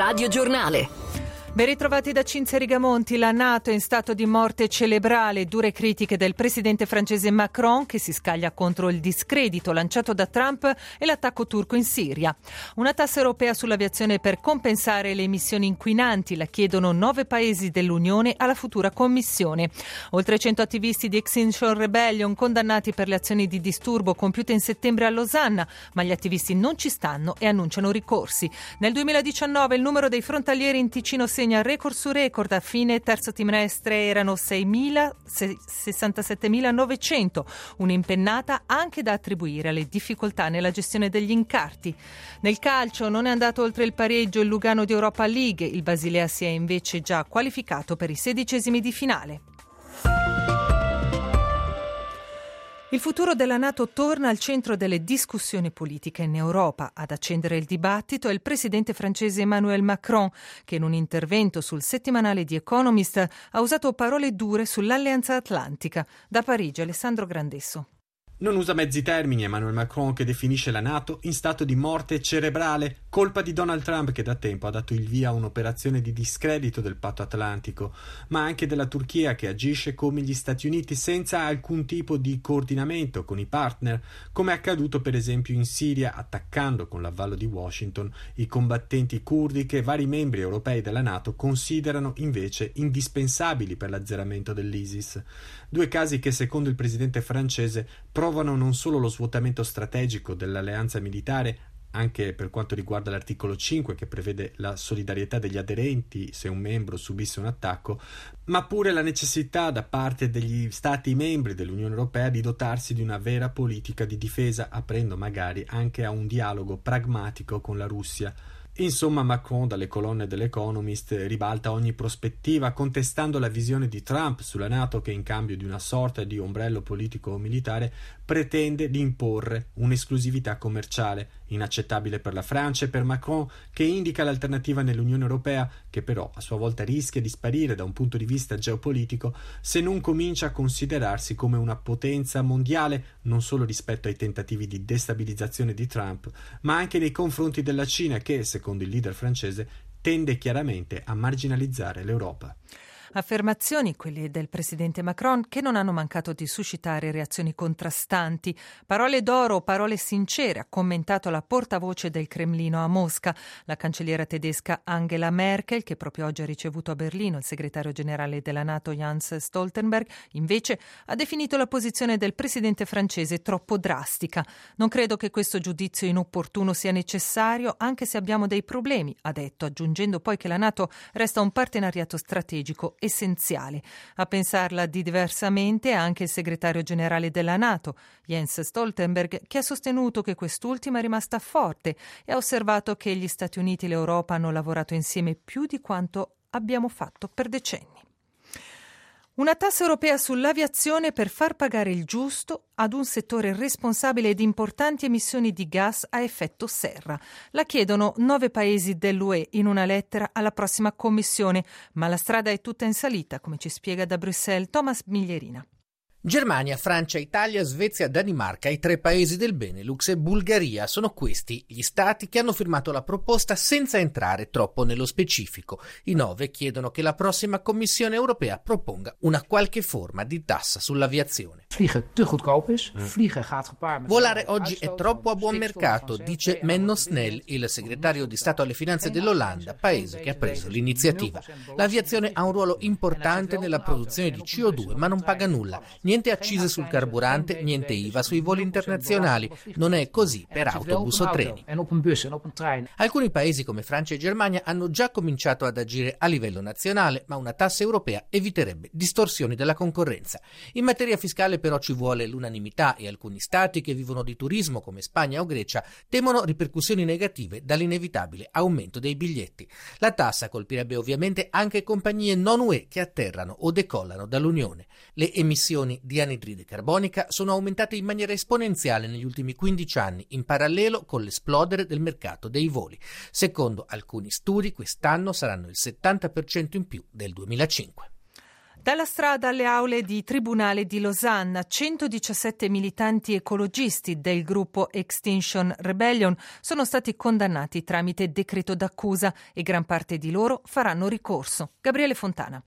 Radio Giornale. Ben ritrovati da Cinzia Rigamonti. La NATO è in stato di morte cerebrale. Dure critiche del presidente francese Macron, che si scaglia contro il discredito lanciato da Trump e l'attacco turco in Siria. Una tassa europea sull'aviazione per compensare le emissioni inquinanti. La chiedono 9 paesi dell'Unione alla futura Commissione. Oltre 100 attivisti di Extinction Rebellion condannati per le azioni di disturbo compiute in settembre a Losanna, ma gli attivisti non ci stanno e annunciano ricorsi. Nel 2019 il numero dei frontalieri in Ticino segna record su record. A fine terzo trimestre erano 67.900, un'impennata anche da attribuire alle difficoltà nella gestione degli incarti. Nel calcio non è andato oltre il pareggio il Lugano di Europa League, il Basilea si è invece già qualificato per i 16esimi di finale. Il futuro della NATO torna al centro delle discussioni politiche in Europa. Ad accendere il dibattito è il presidente francese Emmanuel Macron, che in un intervento sul settimanale The Economist ha usato parole dure sull'Alleanza Atlantica. Da Parigi, Alessandro Grandesso. Non usa mezzi termini Emmanuel Macron, che definisce la NATO in stato di morte cerebrale, colpa di Donald Trump, che da tempo ha dato il via a un'operazione di discredito del patto atlantico, ma anche della Turchia, che agisce come gli Stati Uniti senza alcun tipo di coordinamento con i partner, come è accaduto per esempio in Siria, attaccando con l'avallo di Washington i combattenti curdi che vari membri europei della NATO considerano invece indispensabili per l'azzeramento dell'ISIS. Due casi che, secondo il presidente francese, provano non solo lo svuotamento strategico dell'alleanza militare, anche per quanto riguarda l'articolo 5 che prevede la solidarietà degli aderenti se un membro subisse un attacco, ma pure la necessità da parte degli Stati membri dell'Unione Europea di dotarsi di una vera politica di difesa, aprendo magari anche a un dialogo pragmatico con la Russia. Insomma, Macron, dalle colonne dell'Economist, ribalta ogni prospettiva, contestando la visione di Trump sulla NATO, che in cambio di una sorta di ombrello politico-militare pretende di imporre un'esclusività commerciale, inaccettabile per la Francia e per Macron, che indica l'alternativa nell'Unione Europea, che però a sua volta rischia di sparire da un punto di vista geopolitico se non comincia a considerarsi come una potenza mondiale, non solo rispetto ai tentativi di destabilizzazione di Trump, ma anche nei confronti della Cina, che, secondo il leader francese, tende chiaramente a marginalizzare l'Europa. Affermazioni, quelle del presidente Macron, che non hanno mancato di suscitare reazioni contrastanti. Parole d'oro, parole sincere, ha commentato la portavoce del Cremlino a Mosca. La cancelliera tedesca Angela Merkel, che proprio oggi ha ricevuto a Berlino il segretario generale della NATO Jens Stoltenberg, invece ha definito la posizione del presidente francese troppo drastica. Non credo che questo giudizio inopportuno sia necessario, anche se abbiamo dei problemi, ha detto, aggiungendo poi che la NATO resta un partenariato strategico essenziale. A pensarla di diversamente anche il segretario generale della NATO, Jens Stoltenberg, che ha sostenuto che quest'ultima è rimasta forte e ha osservato che gli Stati Uniti e l'Europa hanno lavorato insieme più di quanto abbiamo fatto per decenni. Una tassa europea sull'aviazione per far pagare il giusto ad un settore responsabile di importanti emissioni di gas a effetto serra. La chiedono 9 paesi dell'UE in una lettera alla prossima Commissione, ma la strada è tutta in salita, come ci spiega da Bruxelles Thomas Miglierina. Germania, Francia, Italia, Svezia, Danimarca, i 3 paesi del Benelux e Bulgaria sono questi gli stati che hanno firmato la proposta senza entrare troppo nello specifico. I 9 chiedono che la prossima Commissione europea proponga una qualche forma di tassa sull'aviazione. Volare oggi è troppo a buon mercato, dice Menno Snell, il segretario di Stato alle Finanze dell'Olanda, paese che ha preso l'iniziativa. L'aviazione ha un ruolo importante nella produzione di CO2, ma non paga nulla. Niente accise sul carburante, niente IVA sui voli internazionali. Non è così per autobus o treni. Alcuni paesi come Francia e Germania hanno già cominciato ad agire a livello nazionale, ma una tassa europea eviterebbe distorsioni della concorrenza. In materia fiscale però ci vuole l'unanimità e alcuni stati che vivono di turismo come Spagna o Grecia temono ripercussioni negative dall'inevitabile aumento dei biglietti. La tassa colpirebbe ovviamente anche compagnie non UE che atterrano o decollano dall'Unione. Le emissioni di anidride carbonica sono aumentate in maniera esponenziale negli ultimi 15 anni, in parallelo con l'esplodere del mercato dei voli. Secondo alcuni studi, quest'anno saranno il 70% in più del 2005. Dalla strada alle aule di Tribunale di Losanna, 117 militanti ecologisti del gruppo Extinction Rebellion sono stati condannati tramite decreto d'accusa e gran parte di loro faranno ricorso. Gabriele Fontana.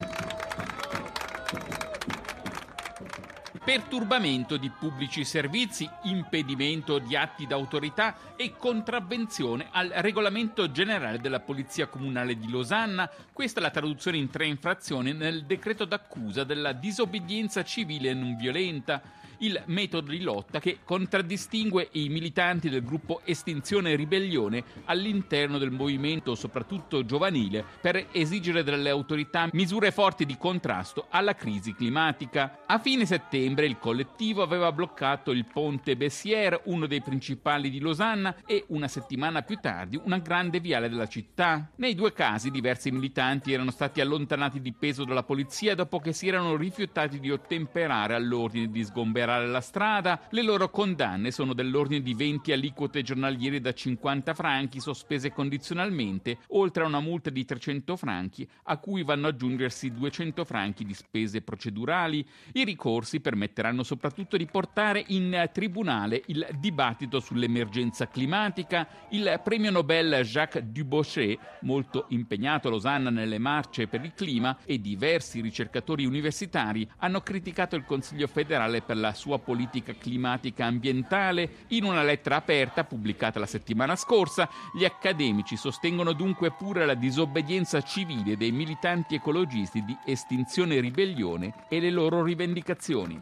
Perturbamento di pubblici servizi, impedimento di atti d'autorità e contravvenzione al regolamento generale della Polizia Comunale di Losanna. Questa è la traduzione in 3 infrazioni nel decreto d'accusa della disobbedienza civile non violenta, il metodo di lotta che contraddistingue i militanti del gruppo Estinzione Ribellione all'interno del movimento, soprattutto giovanile, per esigere dalle autorità misure forti di contrasto alla crisi climatica. A fine settembre il collettivo aveva bloccato il ponte Bessières, uno dei principali di Losanna, e una settimana più tardi una grande viale della città. Nei 2 casi diversi militanti erano stati allontanati di peso dalla polizia dopo che si erano rifiutati di ottemperare all'ordine di sgomberare la strada. Le loro condanne sono dell'ordine di 20 aliquote giornaliere da 50 franchi sospese condizionalmente, oltre a una multa di 300 franchi a cui vanno ad aggiungersi 200 franchi di spese procedurali. I ricorsi permetteranno soprattutto di portare in tribunale il dibattito sull'emergenza climatica. Il premio Nobel Jacques Dubochet, molto impegnato a Losanna nelle marce per il clima, e diversi ricercatori universitari hanno criticato il Consiglio federale per la sua politica climatica ambientale. In una lettera aperta pubblicata la settimana scorsa, gli accademici sostengono dunque pure la disobbedienza civile dei militanti ecologisti di Estinzione Ribellione e le loro rivendicazioni.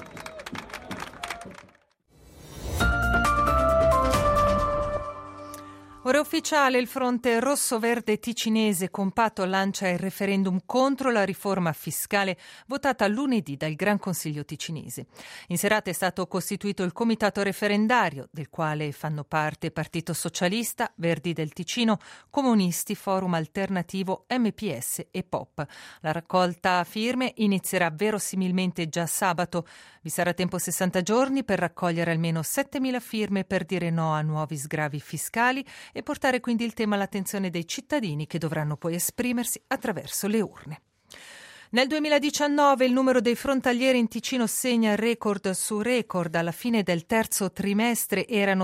Ora è ufficiale, il fronte rosso-verde ticinese compatto lancia il referendum contro la riforma fiscale votata lunedì dal Gran Consiglio ticinese. In serata è stato costituito il comitato referendario, del quale fanno parte Partito Socialista, Verdi del Ticino, Comunisti, Forum Alternativo, MPS e POP. La raccolta firme inizierà verosimilmente già sabato. Vi sarà tempo 60 giorni per raccogliere almeno 7.000 firme per dire no a nuovi sgravi fiscali e portare quindi il tema all'attenzione dei cittadini, che dovranno poi esprimersi attraverso le urne. Nel 2019 il numero dei frontalieri in Ticino segna record su record. Alla fine del terzo trimestre erano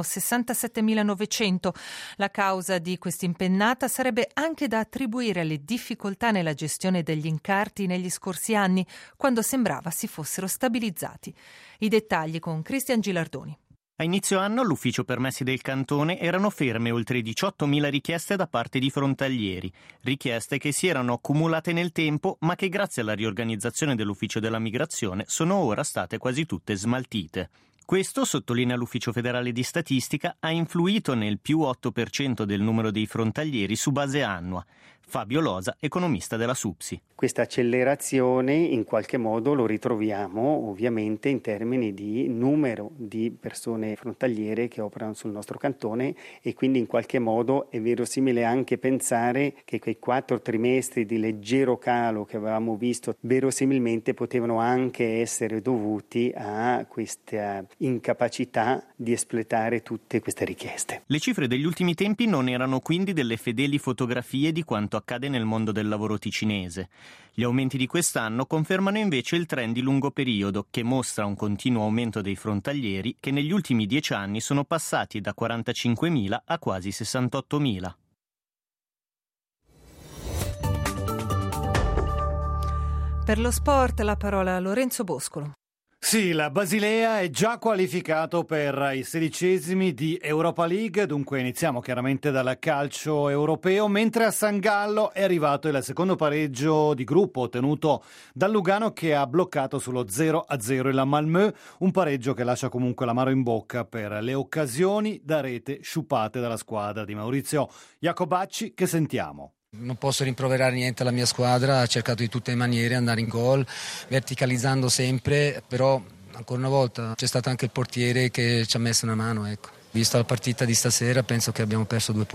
67.900. La causa di questa impennata sarebbe anche da attribuire alle difficoltà nella gestione degli incarti negli scorsi anni, quando sembrava si fossero stabilizzati. I dettagli con Cristian Gilardoni. A inizio anno all'ufficio permessi del cantone erano ferme oltre 18.000 richieste da parte di frontalieri, richieste che si erano accumulate nel tempo ma che grazie alla riorganizzazione dell'ufficio della migrazione sono ora state quasi tutte smaltite. Questo, sottolinea l'Ufficio federale di statistica, ha influito nel più 8% del numero dei frontalieri su base annua. Fabio Losa, economista della SUPSI. Questa accelerazione in qualche modo lo ritroviamo ovviamente in termini di numero di persone frontaliere che operano sul nostro cantone, e quindi in qualche modo è verosimile anche pensare che quei 4 trimestri di leggero calo che avevamo visto verosimilmente potevano anche essere dovuti a questa incapacità di espletare tutte queste richieste. Le cifre degli ultimi tempi non erano quindi delle fedeli fotografie di quanto accade nel mondo del lavoro ticinese. Gli aumenti di quest'anno confermano invece il trend di lungo periodo, che mostra un continuo aumento dei frontalieri che negli ultimi 10 anni sono passati da 45.000 a quasi 68.000. Per lo sport la parola a Lorenzo Boscolo. Sì, la Basilea è già qualificato per i 16esimi di Europa League, dunque iniziamo chiaramente dal calcio europeo, mentre a San Gallo è arrivato il secondo pareggio di gruppo ottenuto dal Lugano, che ha bloccato sullo 0-0 il Malmö, un pareggio che lascia comunque l'amaro in bocca per le occasioni da rete sciupate dalla squadra di Maurizio Jacobacci, che sentiamo. Non posso rimproverare niente alla mia squadra, ha cercato di tutte le maniere andare in gol, verticalizzando sempre, però ancora una volta c'è stato anche il portiere che ci ha messo una mano, ecco. Visto la partita di stasera penso che abbiamo perso 2 punti.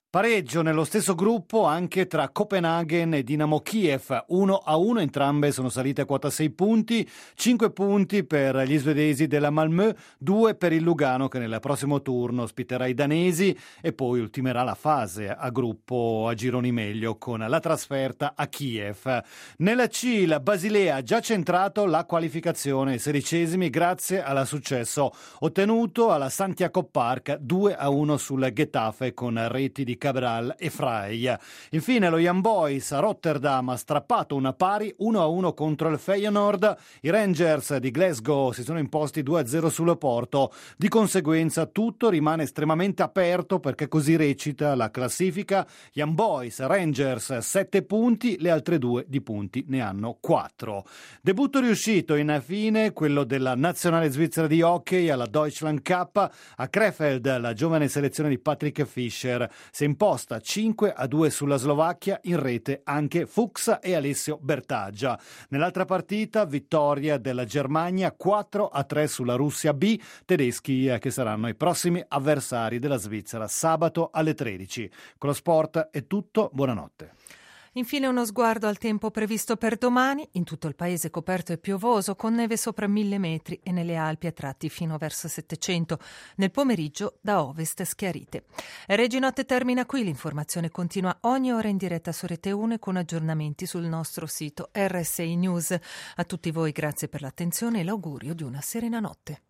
Pareggio nello stesso gruppo anche tra Copenaghen e Dinamo Kiev, 1-1, entrambe sono salite a quota 6 punti, 5 punti per gli svedesi della Malmö, 2 per il Lugano che nel prossimo turno ospiterà i danesi e poi ultimerà la fase a gruppo a gironi meglio con la trasferta a Kiev. Nella C la Basilea ha già centrato la qualificazione ai 16esimi grazie al successo ottenuto alla Santiago Park 2-1 sul Getafe con reti di Cabral e Frey. Infine lo Young Boys a Rotterdam ha strappato una pari 1-1 contro il Feyenoord. I Rangers di Glasgow si sono imposti 2-0 sul Porto. Di conseguenza tutto rimane estremamente aperto perché così recita la classifica. Young Boys, Rangers 7 punti, le altre due di punti ne hanno 4. Debutto riuscito infine quello della nazionale svizzera di hockey alla Deutschland Cup. A Krefeld la giovane selezione di Patrick Fischer si è imposta 5-2 sulla Slovacchia, in rete anche Fuchs e Alessio Bertaggia. Nell'altra partita vittoria della Germania 4-3 sulla Russia B, tedeschi che saranno i prossimi avversari della Svizzera sabato alle 13. Con lo sport è tutto, buonanotte. Infine uno sguardo al tempo previsto per domani, in tutto il paese coperto e piovoso, con neve sopra 1000 metri e nelle Alpi a tratti fino verso 700. Nel pomeriggio da ovest schiarite. Reginotte termina qui, l'informazione continua ogni ora in diretta su Rete 1 con aggiornamenti sul nostro sito RSI News. A tutti voi grazie per l'attenzione e l'augurio di una serena notte.